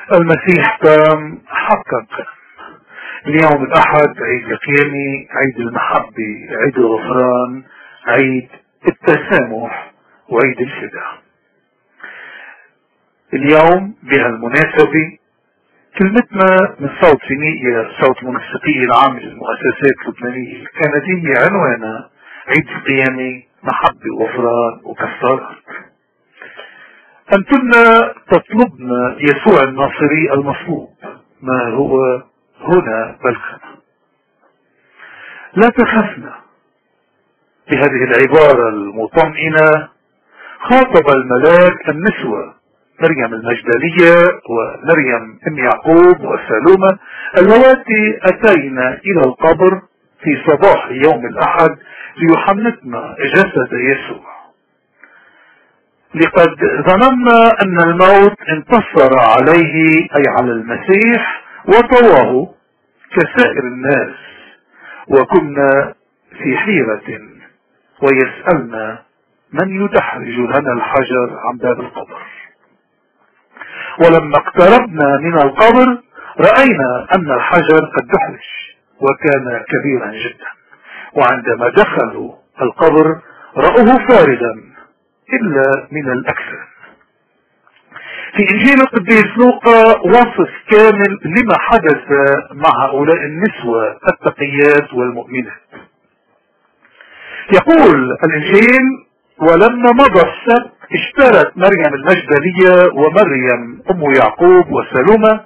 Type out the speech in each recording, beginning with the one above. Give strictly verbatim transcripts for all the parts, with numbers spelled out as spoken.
المسيح قام حقا. اليوم الأحد عيد القيامة، عيد المحبة، عيد الغفران، عيد التسامح، وعيد الفداء. اليوم بهالمناسبة كلمتنا من صوت فينيقيا، صوت منسقي العام للمؤسسات اللبنانية الكندية، عنوانها عيد القيامة، محبة وغفران وكفارات. أنتن تطلبن يسوع الناصري المصلوب، ما هو هنا بلخنا. لا تخافنا. بهذه العبارة المطمئنة خاطب الملاك النسوة مريم المجدلية ومريم ام يعقوب وسالومة اللواتي اتينا الى القبر في صباح يوم الاحد ليحنطن جسد يسوع. لقد ظننا ان الموت انتصر عليه، اي على المسيح، وطواه كسائر الناس، وكنا في حيرة ويسألنا من يدحرج لنا الحجر عن باب القبر. ولما اقتربنا من القبر رأينا ان الحجر قد دحرج وكان كبيرا جدا، وعندما دخلوا القبر رأوه فارغا الا من الاكفان. في انجيل القديس لوقا وصف كامل لما حدث مع هؤلاء النسوة التقيات والمؤمنات. يقول الانجيل: ولما مضى السبت اشترت مريم المجدلية ومريم ام يعقوب وسالومة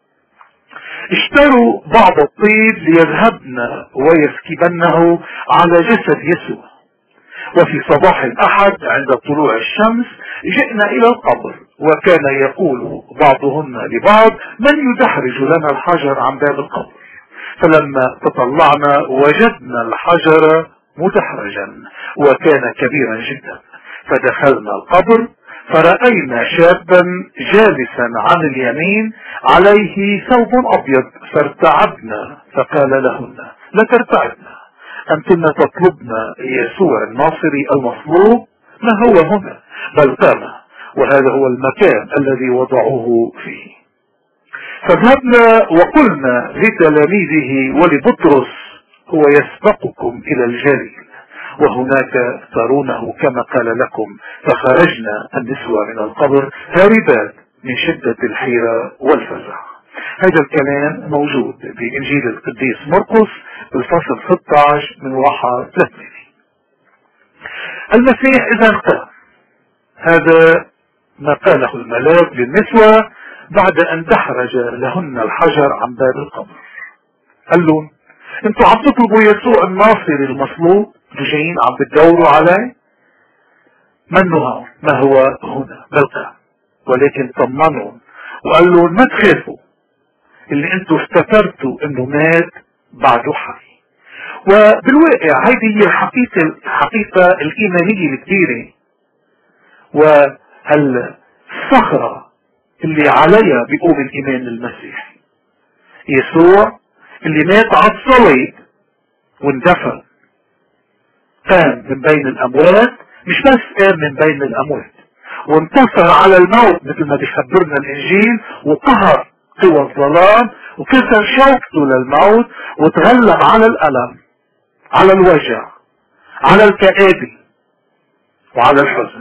اشتروا بعض الطيب ليذهبن ويسكبنه على جسد يسوع. وفي صباح الاحد عند طلوع الشمس جئنا الى القبر، وكان يقول بعضهن لبعض من يدحرج لنا الحجر عن باب القبر. فلما تطلعنا وجدنا الحجر مدحرجا وكان كبيرا جدا، فدخلنا القبر فرأينا شابا جالسا عن اليمين عليه ثوب ابيض، فارتعبنا فقال لهن لا ترتعبنا، انتن تطلبن يسوع الناصري المصلوب، ما هو هنا بل قام، وهذا هو المكان الذي وضعوه فيه. فذهبنا وقلنا لتلاميذه ولبطرس هو يسبقكم الى الجليل، وهناك ترونه كما قال لكم. فخرجنا النسوة من القبر هاربات من شدة الحيرة والفزع. هذا الكلام موجود بإنجيل القديس مرقس الفصل ستة عشر من واحد ثلاثة. المسيح إذا قام، هذا ما قاله الملاك للنسوة بعد أن دحرج لهن الحجر عن باب القبر. قال لهم انتوا عم تطلبوا يسوع الناصري المصلوب، جايين عم بتدوروا عليه، منه هون، ما هو هنا بل قام. ولكن طمنهم وقال لهم ما تخافوا، اللي انتوا افتكرتوا انه مات بعده حي. وبالواقع هذه هي الحقيقة الحقيقة الإيمانية الكبيرة، والصخرة اللي عليها بيقوم الإيمان المسيحي. يسوع اللي مات على الصليب واندفن، قام من بين الأموات، مش بس قام من بين الأموات وانتصر على الموت مثل ما بيخبرنا الإنجيل، وقهر قوى الظلام وكسر شوكته للموت، وتغلب على الألم، على الوجع، على الكآبة، وعلى الحزن.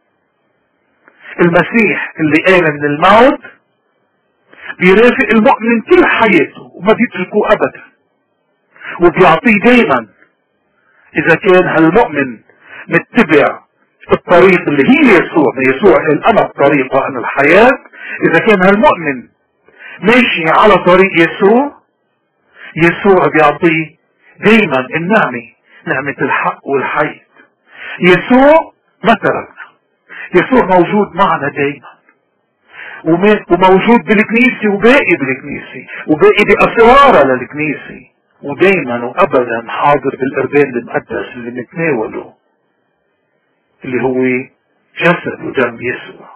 المسيح اللي قام من الموت بيرافق المؤمن كل حياته وما بيتركه أبدا، وبيعطيه دايما إذا كان هالمؤمن متبع الطريق اللي هي يسوع. يسوع قال أنا الطريق وأنا الحياة. إذا كان هالمؤمن ماشي على طريق يسوع، يسوع بيعطيه دايما النعمة، نعمة الحق والحياة. يسوع ما تركنا، يسوع موجود معنا دايما، وموجود بالكنيسة وباقي بالكنيسة وباقي بأسرارها للكنيسة، ودايما وأبدا حاضر بالقربان المقدس اللي نتناوله، اللي هو جسد ودم يسوع.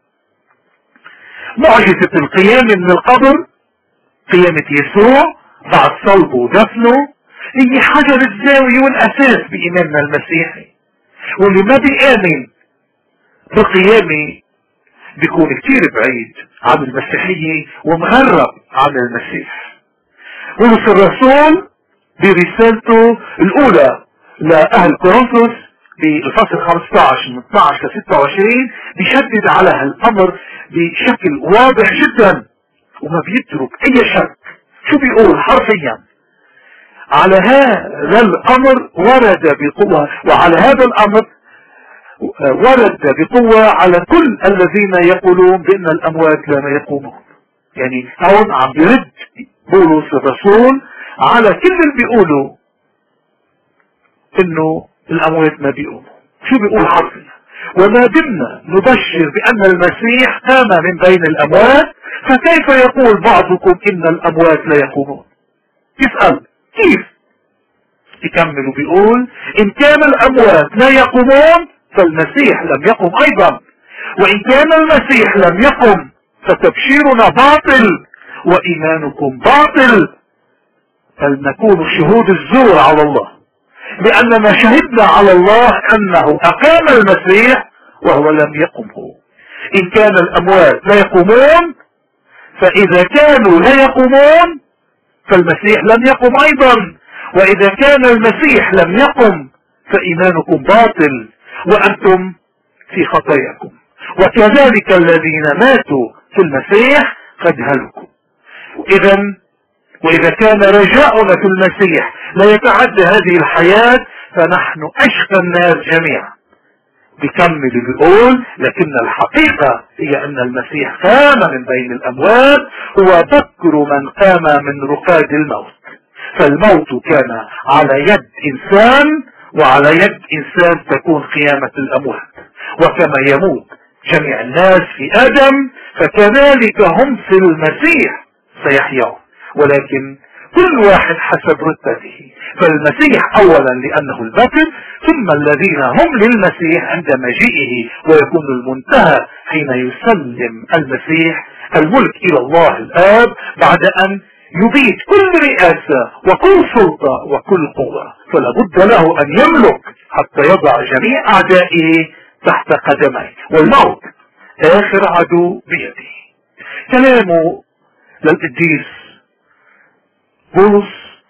معجزة القيامة من القبر، قيامة يسوع بعد صلبه ودفنه، هي حجر الزاوية والأساس بإيماننا المسيحي. واللي ما بيآمن بقيامة بيكون كتير بعيد عن المسيحية ومغرب عن المسيح. بولس الرسول برسالته الاولى لاهل كورنثوس بالفصل خمسة عشر من اثني عشر ل ستة وعشرين بيشدد على هالامر بشكل واضح جدا وما بيترك اي شك. شو بيقول حرفيا؟ على هذا الامر ورد بقوة، وعلى هذا الامر ورد بقوة على كل الذين يقولون بان الاموات لا يقومون. يعني هون عم بيرد بولس الرسول على كل اللي بيقولوا انه الاموات ما بيقوموا. شو بيقول حرفيا؟ وما دمنا نبشر بان المسيح قام من بين الاموات فكيف يقول بعضكم ان الاموات لا يقومون؟ يسأل كيف؟ يكمل وبيقول ان كان الاموات لا يقومون فالمسيح لم يقم ايضا، وان كان المسيح لم يقم فتبشيرنا باطل وايمانكم باطل، فلنكون شهود الزور على الله، لاننا شهدنا على الله انه اقام المسيح وهو لم يقمه. ان كان الاموات لا يقومون فاذا كانوا لا يقومون فالمسيح لم يقم ايضا، واذا كان المسيح لم يقم فايمانكم باطل وانتم في خطاياكم، وكذلك الذين ماتوا في المسيح قد هلكوا. اذا واذا كان رجاؤنا في المسيح لا يتعدى هذه الحياة فنحن اشقى الناس جميعا. بيكمل بيقول لكن الحقيقة هي ان المسيح قام من بين الاموات هو بكر من قام من رقاد الموت، فالموت كان على يد انسان وعلى يد انسان تكون قيامة الاموات، وكما يموت جميع الناس في ادم فكذلك هم في المسيح سيحيون، ولكن كل واحد حسب رتبته. فالمسيح اولا لانه البكر، ثم الذين هم للمسيح عند مجيئه، ويكون المنتهى حين يسلم المسيح الملك الى الله الاب بعد ان يبيد كل رئاسة وكل سلطة وكل قوة، فلا بد له ان يملك حتى يضع جميع اعدائه تحت قدميه، والموت اخر عدو بيده. كلامه للقديس بولس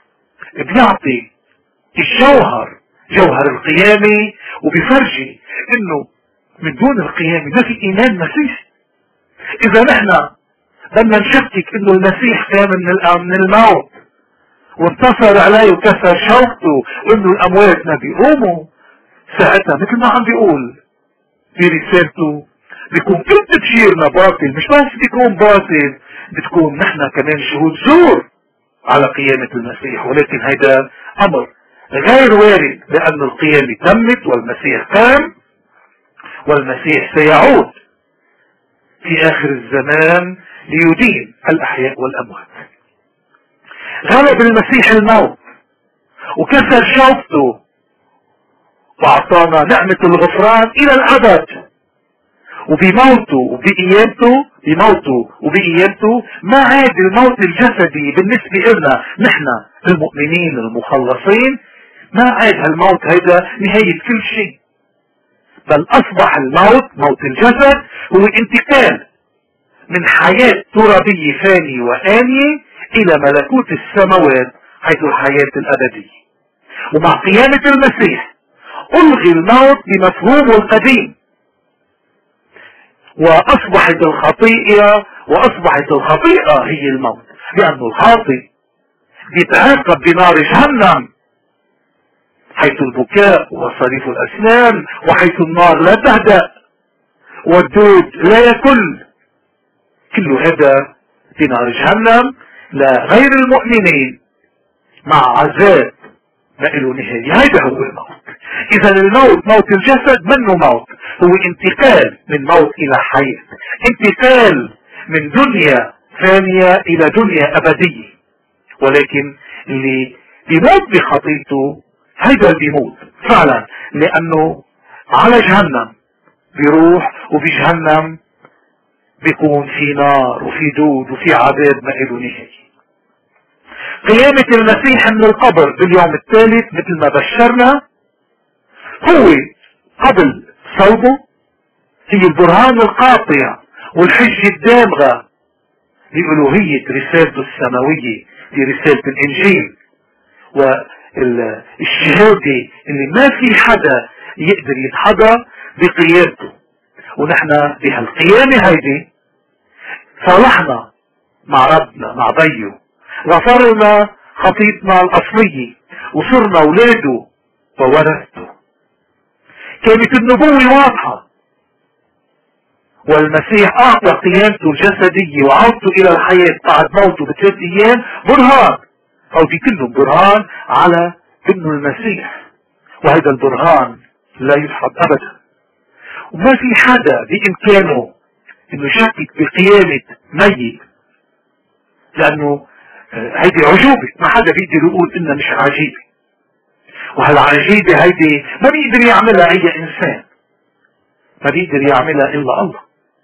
بيعطي الجوهر جوهر القيامة، وبيفرجي انه من دون القيامة ما في ايمان مسيحي. اذا نحن بدنا نشكك انه المسيح قام من من الموت وانتصر عليه وكسر شوكته وانه الاموات ما بيقوموا، ساعتها مثل ما عم بيقول في رسالته بيكون كل تبشيرنا باطل. مش بس بيكون باطل، بتكون نحن كمان شهود زور على قيامة المسيح، ولكن هذا امر غير وارد لان القيامة تمت والمسيح قام، والمسيح سيعود في اخر الزمان ليدين الاحياء والاموات. غلب المسيح الموت وكسر شوكته واعطانا نعمة الغفران الى الابد، وبموته وبقيامته بموته وبقيامته ما عاد الموت الجسدي بالنسبة لنا نحن المؤمنين المخلصين، ما عاد هالموت هيدا نهاية كل شيء، بل اصبح الموت موت الجسد هو انتقال من حياة ترابية فانية وآنية الى ملكوت السماوات حيث الحياة الابدية. ومع قيامة المسيح الغي الموت بمفهومه القديم، واصبحت الخطيئة واصبحت الخطيئة هي الموت، لان الخاطئ بيتعاقب بنار جهنم حيث البكاء وصريف الاسنان، وحيث النار لا تهدأ والدود لا يكل، كل هذا بنار جهنم لغير المؤمنين مع عذاب ما له نهاية. هذا هو الموت. اذا الموت موت الجسد منه موت، هو انتقال من موت الى حياة، انتقال من دنيا ثانية الى دنيا ابدية. ولكن اللي بيموت بخطيته هيدا بيموت فعلا، لانه على جهنم بيروح، وبجهنم بيكون في نار وفي دود وفي عذاب ما له نهاية. قيامة المسيح من القبر باليوم الثالث مثل ما بشرنا هو قبل صلبه هي البرهان القاطع والحجة الدامغة لألوهية رسالته السماوية، لرسالة الإنجيل، والشهادة اللي ما في حدا يقدر يتحدى بقيادته. ونحن بهالقيامة هيدي صالحنا مع ربنا، مع بيه، غفر لنا خطيئتنا الأصلية، وصرنا أولاده وورثته. كانت النبوة واضحة، والمسيح أعطى قيامته الجسدية وعودته إلى الحياة بعد موته بثلاث أيام برهان، أو دي كلهم برهان على إنه المسيح، وهذا البرهان لا يدحض أبدا. وما في حدا بإمكانه إنه يشكك بقيامة ميت، لأنه هيدي عجوبة، ما حدا بيقدر يقول إنها مش عجيبة. وهالعجيبة هيدي ما بيقدر يعملها أي إنسان، ما بيقدر يعملها إلا الله.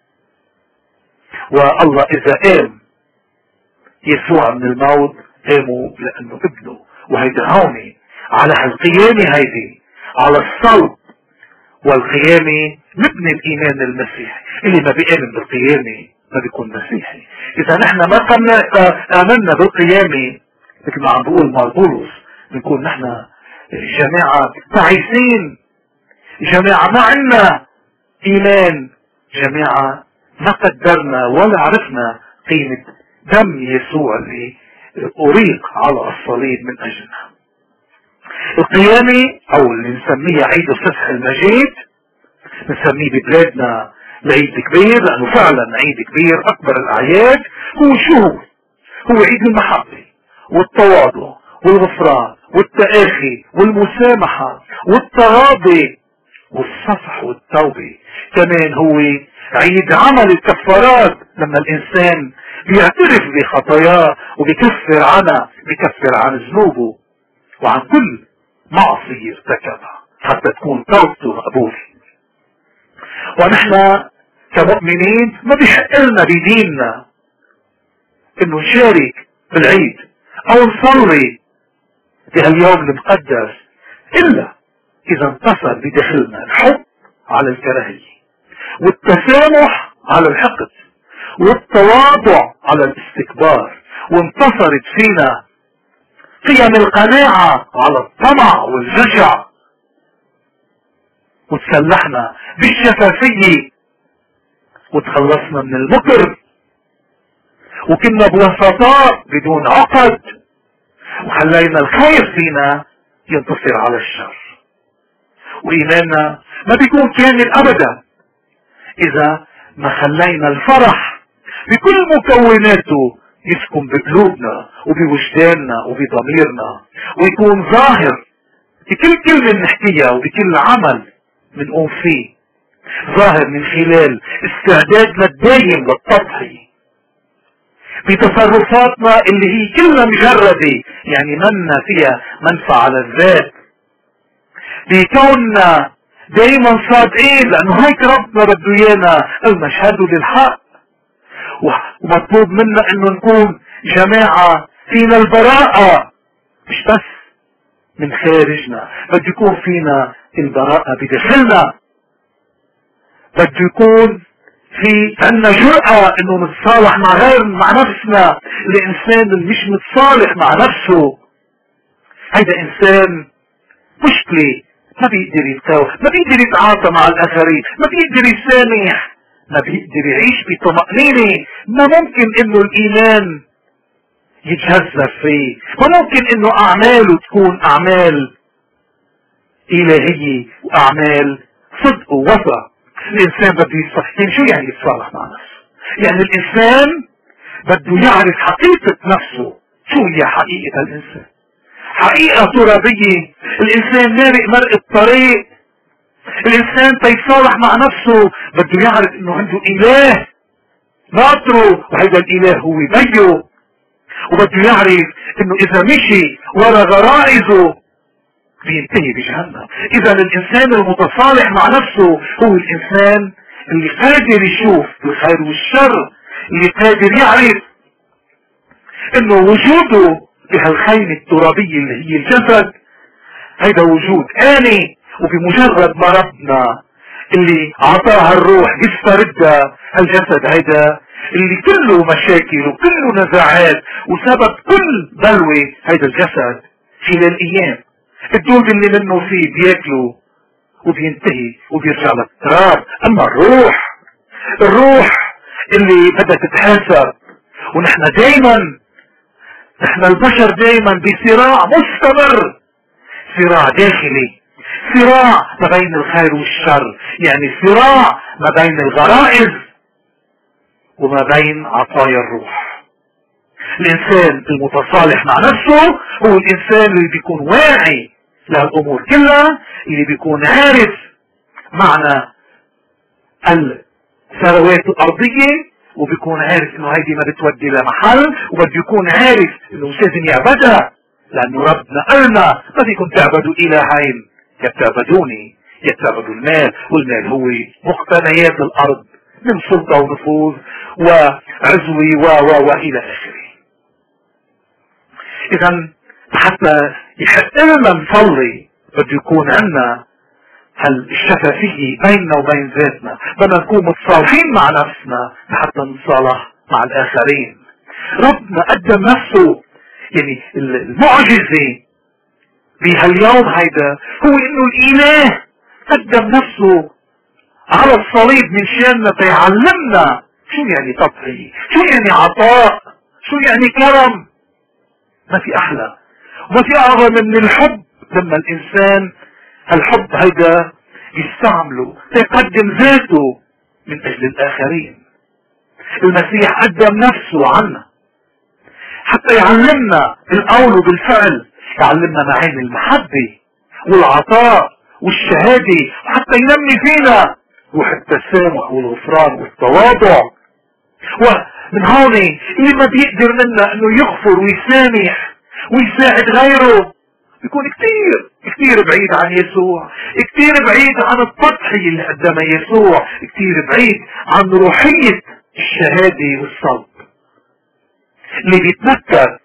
والله إذا قام يسوع من الموت قاموا لأنه ابنه. وهيدا هوني على هالقيامة هيدي، على الصلب والقيامة نبني الإيمان المسيحي. اللي ما بيآمن بالقيامة ما بيكون مسيحي. إذا نحن ما قمنا آمنا بالقيامة مثل ما عم بقول مار بولس، بنكون نحن جماعة تعيسين، جماعة ما عنا إيمان، جماعة ما قدرنا ولا عرفنا قيمة دم يسوع اللي أريق على الصليب من أجلنا. القيامة أو اللي نسميه عيد الفصح المجيد، نسميه ببلادنا العيد الكبير، لأنه فعلا عيد كبير أكبر الأعياد. هو شو هو؟ هو عيد المحبة والتواضع والغفران والتآخي والمسامحة والتغاضي والصفح والتوبة. كمان هو عيد عمل الكفارات، لما الإنسان بيعترف بخطاياه وبيكفر عنها، بيكفر عن ذنوبه وعن كل معصية ارتكبها حتى تكون توبته مقبولة. ونحن كمؤمنين ما بيحق لنا بديننا انه نشارك بالعيد او نصلي بهاليوم المقدس الا اذا انتصر بداخلنا الحب على الكراهية، والتسامح على الحقد، والتواضع على الاستكبار، وانتصرت فينا قيم القناعة على الطمع والجشع، وتسلحنا بالشفافية، وتخلصنا من المكر، وكنا بوسطاء بدون عقد، وخلينا الخير فينا ينتصر على الشر. وإيماننا ما بيكون كامل أبدا إذا ما خلينا الفرح بكل مكوناته يسكن بقلوبنا وبوجداننا وبضميرنا، ويكون ظاهر بكل كلمة نحكيها وبكل عمل بنقوم فيه، ظاهر من خلال استعدادنا الدايم للتضحية بتصرفاتنا اللي هي كلها مجردة، يعني منا فيها منفعة على الذات، بكوننا دايما صادقين، لانه هيك ربنا بده ايانا المشهد للحق. ومطلوب منا انه نكون جماعة فينا البراءة، مش بس من خارجنا، بده يكون فينا البراءة بداخلنا، بده يكون في عنا جرأة انه نتصالح مع غير مع نفسنا. الانسان اللي مش متصالح مع نفسه هيدا انسان مشكلة، ما بيقدر يتكاوى، ما بيقدر يتعاطى مع الاخرين، ما بيقدر يسامح، ما بيقدر يعيش بطمأنينة. ما ممكن انه الايمان يتجذب فيه، ما ممكن انه اعماله تكون اعمال الهية واعمال صدق ووفاء. الانسان بده يتصالح. شو يعني يتصالح مع نفسه؟ يعني الانسان بده يعرف حقيقة نفسه. شو هي حقيقة الانسان؟ حقيقة ترابية. الانسان مارق مرق الطريق. الانسان تيصالح مع نفسه بده يعرف انه عنده اله ناطره، وهذا الاله هو بيه، وبده يعرف انه اذا مشي ورا غرائزه بينتهي بجهنم. اذا الانسان المتصالح مع نفسه هو الانسان اللي قادر يشوف الخير والشر، اللي قادر يعرف انه وجوده بهالخيمة الترابية اللي هي الجسد هيدا وجود آني، وبمجرد ما ربنا اللي عطاها الروح يستردها الجسد هيدا اللي كله مشاكل وكله نزاعات وسبب كل بلوى هيدا الجسد خلال ايام. الدود اللي منه فيه بياكله وبينتهي وبيرجع للتراب. اما الروح الروح اللي بدها تتحاسب. ونحن دايما نحن البشر دايما بصراع مستمر، صراع داخلي، صراع ما بين الخير والشر، يعني صراع ما بين الغرائز وما بين عطايا الروح. الانسان المتصالح مع نفسه هو الانسان اللي بيكون واعي لهالامور كلها، اللي بيكون عارف معنى الثروات الارضية، وبيكون عارف انه هيدي ما بتودي لمحل، وبده يكون عارف انه مش لازم يعبدها، لانه ربنا قالنا ما فيكم تعبدوا الهين، يا بتعبدوني يا بتعبدوا المال، والمال هو مقتنيات الارض من سلطة ونفوذ وعزوي و و والى اخره. اذا حتى يحق لنا نصلي بده يكون عندنا هالشفافية بيننا وبين ذاتنا، بدنا نكون متصالحين مع نفسنا حتى نتصالح مع الاخرين. ربنا قدم نفسه، يعني المعجزة بهاليوم هيدا هو انه الاله قدم نفسه على الصليب من شاننا تيعلمنا شو يعني تضحية، شو يعني عطاء، شو يعني كرم. ما في احلى وما في اعظم من الحب، لما الانسان الحب هيدا يستعمله تقدم ذاته من اجل الاخرين. المسيح قدم نفسه عنا حتى يعلمنا بالقول وبالفعل، يعلمنا معاني المحبة والعطاء والشهادة، وحتى ينمي فينا روح التسامح والغفران والتواضع. ومن هون اللي ما بيقدر منا انه يغفر ويسامح ويساعد غيره بيكون كتير كتير بعيد عن يسوع، كتير بعيد عن التضحية اللي قدمها يسوع، كتير بعيد عن روحية الشهادة والصلب. اللي بيتنكر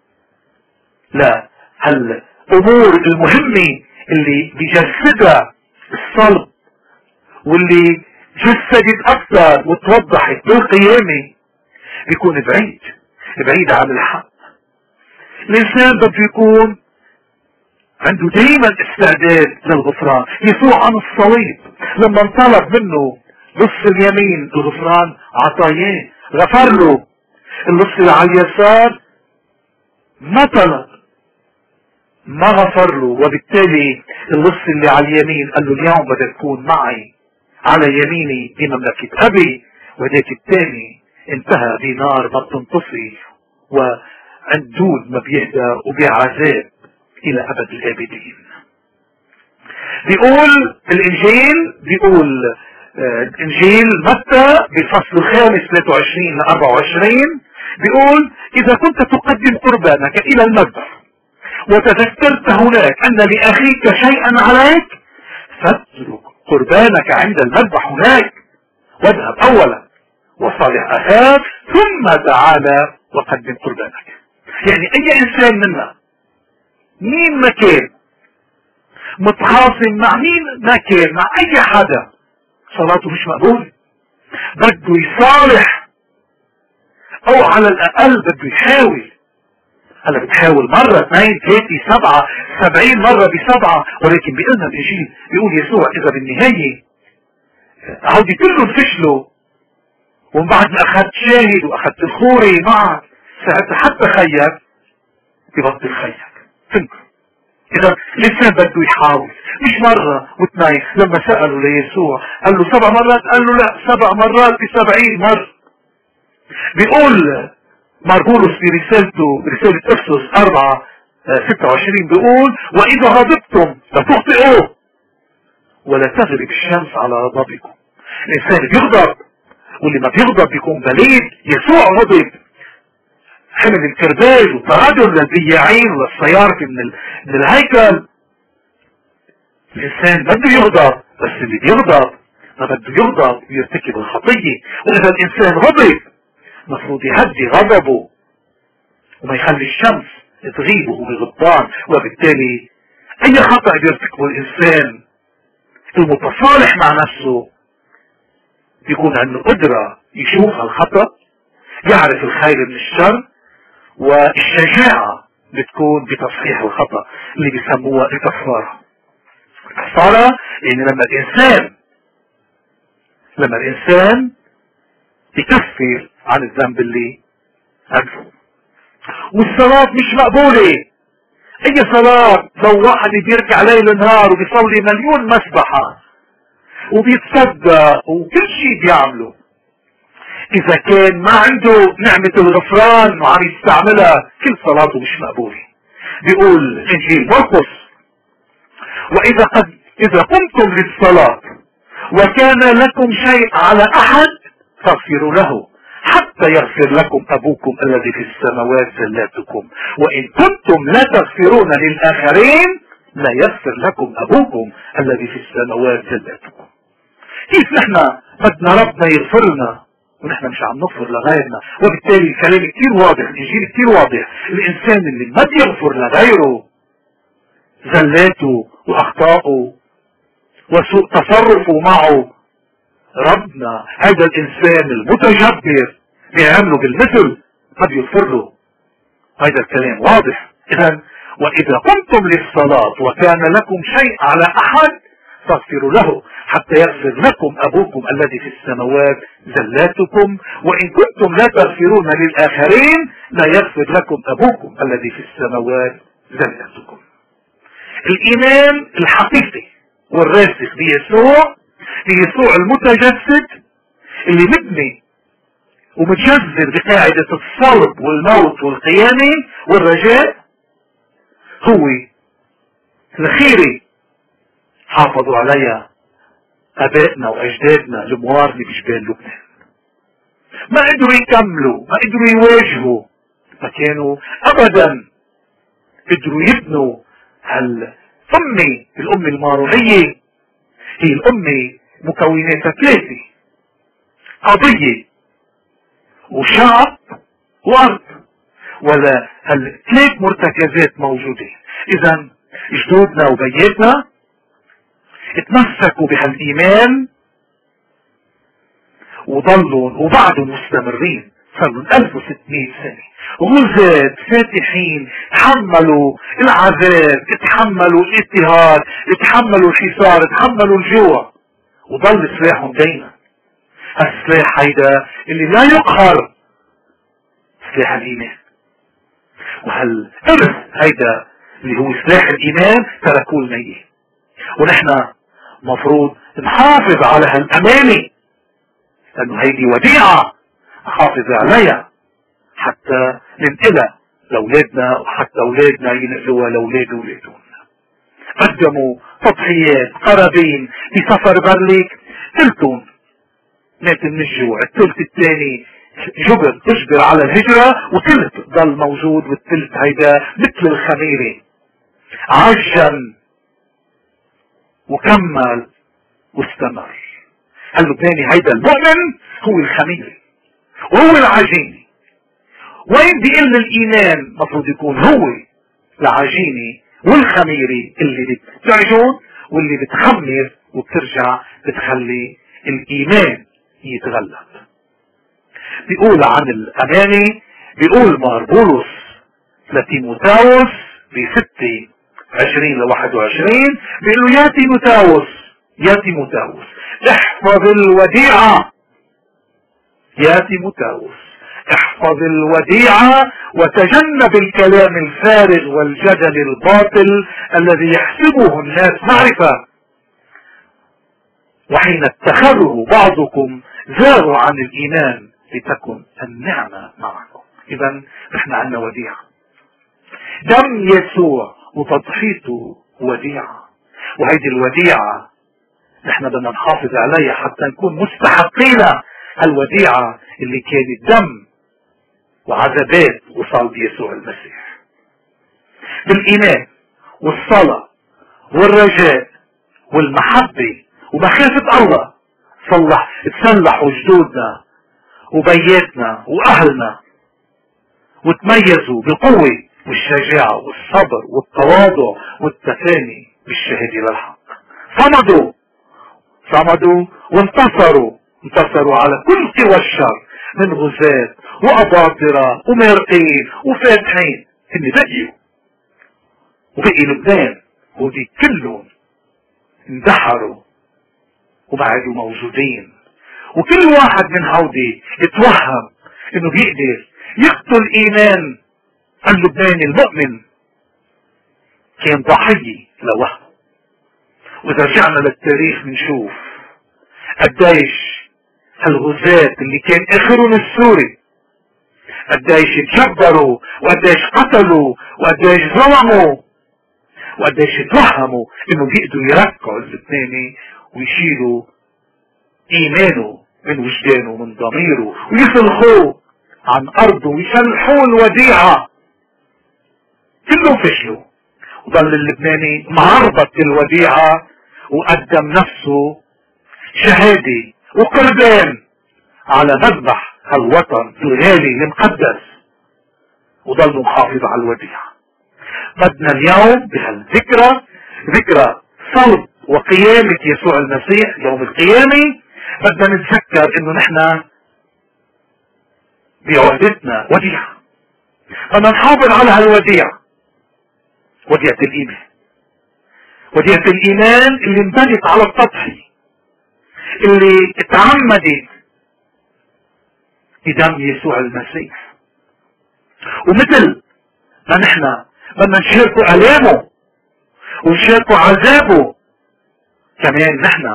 لا هالامور المهمة اللي بيجسدها الصلب واللي جسدت اكثر وتوضحت بالقيامة بيكون بعيد بعيد عن الحق. الانسان بده يكون عنده دايما استعداد للغفران. يسوع عن الصليب لما انطلب منه لص اليمين الغفران عطاياه، غفر له. اللص اللي على اليسار ما طلب، ما غفر له، وبالتالي اللص اللي على اليمين قال له اليوم بدك تكون معي على يميني في مملكة ابي. وذاك الثاني انتهى بنار ما بتنطفي وعند دود ما بيهدى وبعذاب الى ابد الابدين. بيقول الانجيل، بيقول آه انجيل متى بالفصل الخامس ثلاثة وعشرين ل أربعة وعشرين بيقول اذا كنت تقدم قربانك الى المذبح وتذكرت هناك ان لاخيك شيئا عليك فاترك قربانك عند المذبح هناك واذهب اولا وصالح اخاك ثم تعالى وقدم قربانك. يعني اي انسان منا مين ما كان متخاصم مع مين ما كان مع اي حدا صلاته مش مقبولة. بده يصالح او على الاقل بده يحاول. هلا بتحاول مرة اثنين ثلاثة سبعة سبعين مرة بسبعة، ولكن بيقولنا الانجيل بيقول يسوع اذا بالنهاية هودي كلهم فشلوا ومن بعد ما اخذت شاهد واخذت الخوري معك ساعتها حتى خيك يبطل خيك. تنكر. اذا الانسان بده يحاول، مش مرة واثنين. لما سألوا ليسوع قال له سبع مرات، قال له لا سبع مرات بسبعين مرة. بيقول ماربولوس في رسالته رسالة افسس أربعة ستة وعشرين بيقول واذا غضبتم لا تخطئوا ولا تغرب الشمس على غضبكم. الانسان بيغضب، واللي ما بيغضب بيكون بليد. يسوع غضب، حمل الكرباج وطرده للبياعين والسيارة من, ال... من الهيكل. الانسان بده يغضب، بس اللي بيغضب ما بده يغضب يرتكب الخطية. واذا الانسان غضب مفروض يهدي غضبه وما يخلي الشمس تغيبه بغضبان. وبالتالي اي خطأ بيرتكبه الانسان المتصالح مع نفسه بيكون عنده قدرة يشوف الخطأ، يعرف الخير من الشر، والشجاعة بتكون بتصحيح الخطأ اللي بيسموها الكفارة. الكفارة يعني لما الإنسان لما الإنسان يكفر عن الذنب اللي عمله. والصلاة مش مقبولة. أي صلاة لو واحد بيركع ليل نهار وبيصلي مليون مسبحة وبيتصدق وكل شيء بيعمله، إذا كان ما عنده نعمة الغفران وعم يستعملها كل صلاته مش مقبولة. بيقول إنجيل مرقس: وإذا قد إذا قمتم للصلاة وكان لكم شيء على أحد فاغفروا له حتى يغفر لكم أبوكم الذي في السماوات زلاتكم، وإن كنتم لا تغفرون للآخرين لا يغفر لكم أبوكم الذي في السماوات زلاتكم. كيف نحن بدنا ربنا يغفر لنا ونحن مش عم نغفر لغيرنا؟ وبالتالي الكلام كتير واضح، الإنجيل كتير واضح. الإنسان اللي ما بيغفر لغيره زلاته وأخطائه وسوء تصرفه معه، ربنا هذا الإنسان المتجبر بيعمله بالمثل ما بيغفر له. هذا الكلام واضح. إذن وإذا قمتم للصلاة وكان لكم شيء على أحد فاغفروا له حتى يغفر لكم أبوكم الذي في السماوات زلاتكم، وإن كنتم لا تغفرون للآخرين لا يغفر لكم أبوكم الذي في السماوات زلاتكم. الإيمان الحقيقي والراسخ بيسوع بيسوع المتجسد اللي مبني ومتجذر بقاعدة الصلب والموت والقيامة والرجاء هو الخيري حافظوا عليها ابائنا واجدادنا الموارنة بجبال لبنان. ما قدروا يكملوا، ما قدروا يواجهوا، ما كانوا ابدا قدروا يبنوا هالأمة. الأمة المارونية هي الأمة مكوناتها ثلاثة: قضية وشعب وأرض، ولا هالثلاث مرتكزات موجودين. إذا جدودنا وبياتنا اتمسكوا بهالإيمان وضلوا وبعدوا مستمرين، صار لهم ألف وستمائة سنة غزاة فاتحين، تحملوا العذاب، تحملوا الاضطهاد، تحملوا الحصار، تحملوا الجوع، وضل سلاحهم دايما. السلاح هيدا اللي لا يقهر، سلاح الإيمان. وهالإرث هيدا اللي هو سلاح الإيمان تركوا لنا إياه، ونحن مفروض نحافظ على هالأمانة، لأنه هيدي وديعة نحافظ عليها حتى ننقلها لأولادنا، وحتى أولادنا ينقلوها لأولاد أولادهم. قدموا تضحيات قرابين بسفر برليك، ثلثهم مات من الجوع، الثلث الثاني جبر تجبر على الهجرة، وثلث ضل موجود، والثلث هيدا مثل الخميرة عجن وكمل واستمر. اللبناني هيدا المؤمن هو الخميرة وهو العجينة. وين بيقل الإيمان مفروض يكون هو العجينة والخميرة اللي بتعجن واللي بتخمر وبترجع بتخلي الإيمان يتغلب. بيقول عن الأمانة، بيقول مار بولس لتيموثاوس بستة عشرين لواحد وعشرين، بيقول له يا تيموثاوس يا تيموثاوس احفظ الوديعة، يا تيموثاوس احفظ الوديعة وتجنب الكلام الفارغ والجدل الباطل الذي يحسبه الناس معرفة، وحين اتخذه بعضكم زاروا عن الإيمان لتكن النعمة معكم. إذا نحن عندنا وديعة، دم يسوع وتضحيته وديعة، وهيدي الوديعة نحن بدنا نحافظ عليها حتى نكون مستحقين الوديعة اللي كانت دم وعذابات وصلب يسوع المسيح. بالإيمان والصلاة والرجاء والمحبة ومخافة الله صلح تسلحوا جدودنا وبياتنا وأهلنا، وتميزوا بالقوة والشجاعة والصبر والتواضع والتفاني بالشهادة للحق. صمدوا صمدوا وانتصروا، انتصروا على كل قوى الشر من غزاة وأباطرة ومارقين وفاتحين. هن بقيوا وبقي لبنان ودي كلهم اندحروا وبعدوا موجودين. وكل واحد من هودي اتوهم انه بيقدر يقتل ايمان اللبناني المؤمن، كان ضحية لوهم. واذا رجعنا للتاريخ بنشوف قديش هالغزاة اللي كان اخرهم السوري قديش اتجبروا وقديش قتلوا وقديش ظلموا وقديش اتوهموا انه بيقدروا يركعوا اللبناني ويشيلوا ايمانه من وجدانه ومن ضميره ويصلخوه عن ارضه ويشلحوه الوديعة. كلهم فشلوا، وظل اللبناني معربط الوديعة وقدم نفسه شهادة وقربان على مذبح الوطن الغالي المقدس، وظل محافظ على الوديعة. بدنا اليوم بهالذكرى، ذكرى صلب وقيامة يسوع المسيح يوم القيامة، بدنا نتذكر انه نحن بعهدتنا وديعة، بدنا نحافظ على هالوديعة، وديعة الإيمان، وديعة الإيمان اللي انبنت على التضحية، اللي اتعمدت بدم يسوع المسيح. ومثل ما نحن بدنا نشاركوا آلامه ونشاركوا عذابه، كمان نحن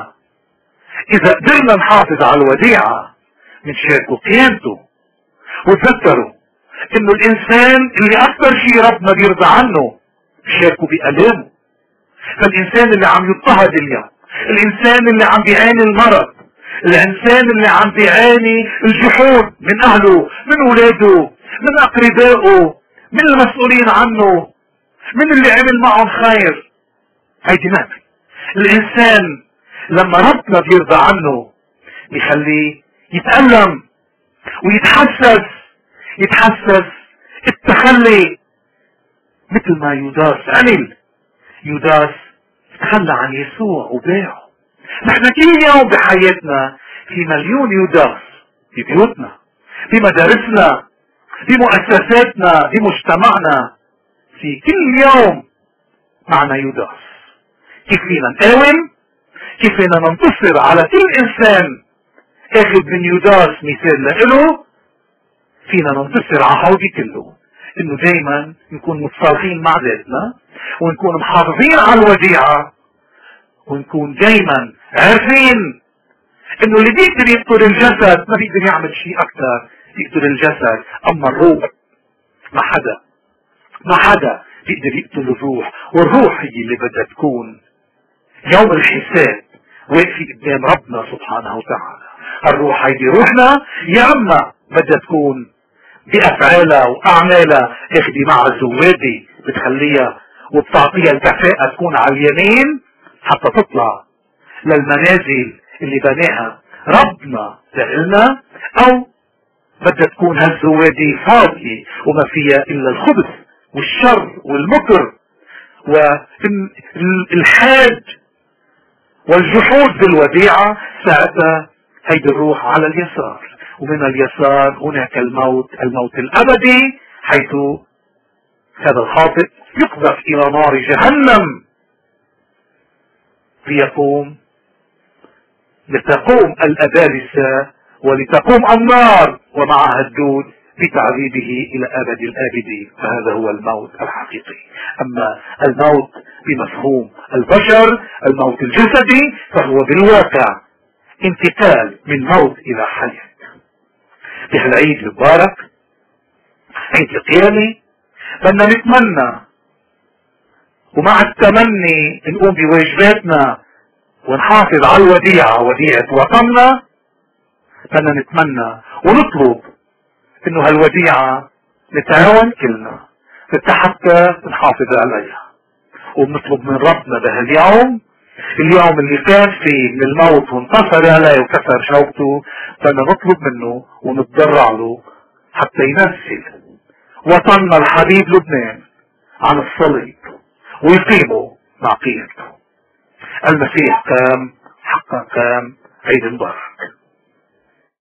إذا قدرنا نحافظ على الوديعة نشاركوا قيامته. وتذكروا إنه الإنسان اللي أكثر شيء ربنا بيرضى عنه بيشاركوا بآلامه. فالإنسان اللي عم يضطهد اليوم، الإنسان اللي عم بيعاني المرض، الإنسان اللي عم بيعاني الجحود من أهله، من ولاده، من أقربائه، من المسؤولين عنه، من اللي عمل معهم خير، هيدي نعمة. الإنسان لما ربنا بيرضى عنه بيخليه يتألم ويتحسس، يتحسس التخلي مثل ما يوداس عمل. يوداس تخلى عن يسوع وباعه. نحن كل يوم بحياتنا في مليون يوداس، في بيوتنا، في مدارسنا، في مؤسساتنا، في مجتمعنا، في كل يوم معنا يوداس. كيف فينا نقاوم؟ كيف فينا ننتصر على كل انسان اخذ من يوداس مثال لإله؟ فينا ننتصر على هودي كله، انه دايما نكون متصالحين مع ذاتنا، ونكون محافظين على الوديعة، ونكون دايما عارفين انه اللي بيقدر يقتل الجسد ما بيقدر يعمل شيء اكثر يقتل الجسد، اما الروح ما حدا ما حدا بيقدر يقتل الروح. والروح هي اللي بدها تكون يوم الحساب واقفة قدام ربنا سبحانه وتعالى. الروح هيدي روحنا، يا اما بدها تكون بافعالها واعمالها اخدي معها زوادي بتخليها وبتعطيها الكفاءة تكون على اليمين حتى تطلع للمنازل اللي بناها ربنا لنا، او بدها تكون هالزوادي فاضية وما فيها الا الخبث والشر والمكر والحاج والجحود بالوديعة. ساعتها هيدي الروح على اليسار، ومن اليسار هناك الموت، الموت الابدي، حيث هذا الخاطئ يقذف الى نار جهنم ليقوم لتقوم الابالسة ولتقوم النار ومعها الدود بتعذيبه الى ابد الابدين. فهذا هو الموت الحقيقي. اما الموت بمفهوم البشر، الموت الجسدي، فهو بالواقع انتقال من موت الى حياة. في العيد المبارك عيد القيامة بدنا نتمنى، ومع التمني نقوم بواجباتنا ونحافظ على الوديعة، وديعة وطننا. بدنا نتمنى ونطلب انه هالوديعة نتعاون كلنا حتى نحافظ عليها. وبنطلب من ربنا بهاليوم، اليوم اللي كان فيه من الموت وانتصر عليه وكسر شوكته، بدنا نطلب منه ونتضرع له حتى ينزل وطننا الحبيب لبنان عن الصليب ويقيمه مع قيمته. المسيح قام حقا كان عيد مبارك.